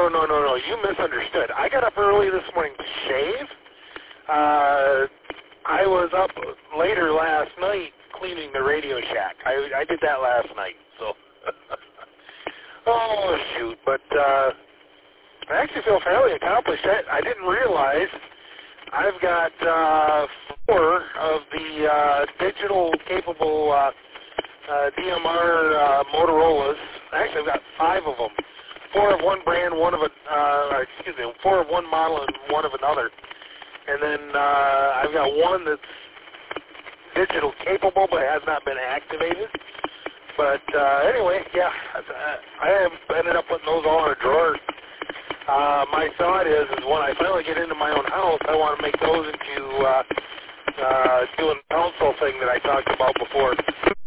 no. You misunderstood. I got up early this morning to shave. I was up later last night cleaning the Radio Shack. I did that last night. So, oh shoot! But I actually feel fairly accomplished. I didn't realize I've got 4 of the digital capable DMR Motorola's. Actually, I've got 5 of them. 4 of one brand, 4 of one model and 1 of another. And then I've got 1 that's digital capable but has not been activated. But anyway, yeah, I have ended up putting those all in a drawer. My thought is when I finally get into my own house, I want to make those into doing the console thing that I talked about before.